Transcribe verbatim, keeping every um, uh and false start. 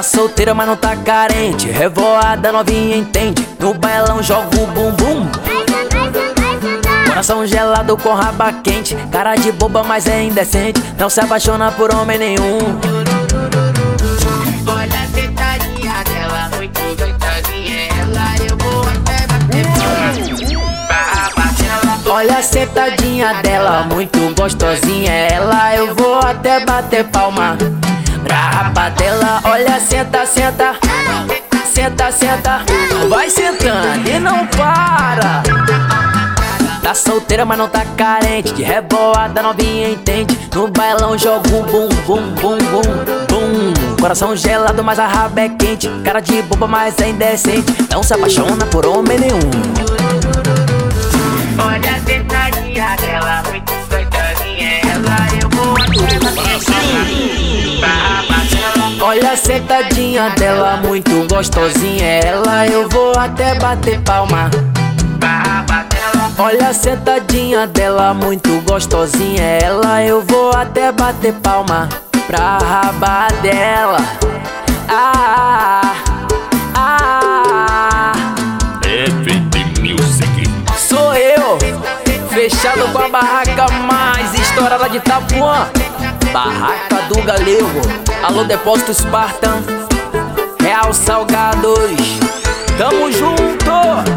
solteira, mas não tá carente. Revoada, novinha, entende. No bailão joga o bumbum. Coração gelado com raba quente. Cara de boba, mas é indecente. Não se apaixona por homem nenhum. Olha a sentadinha dela, muito gostosinha. Ela eu vou até bater palma. Olha a sentadinha dela, muito gostosinha. Ela eu vou até bater palma pra raba dela. Olha, senta, senta. Senta, senta. Vai sentando e não para. Tá solteira, mas não tá carente. De revoada, novinha, entende. No bailão joga o bum, bum, bum, bum, bum. Coração gelado, mas a raba é quente. Cara de boba, mas é indecente. Não se apaixona por homem nenhum. Olha a sentadinha dela, muito gostosinha. Ela eu vou até bater palma. Olha a sentadinha dela, muito gostosinha. Ela eu vou até bater palma. Olha a sentadinha dela, muito gostosinha. Ela eu vou até bater palma pra raba dela. Ah, ah, F D Music. sou eu, fechado com a barraca mais estourada de Itapuã. Barraca do Galego. Alô, Depósito Spartan, Real Salgados. Tamo junto.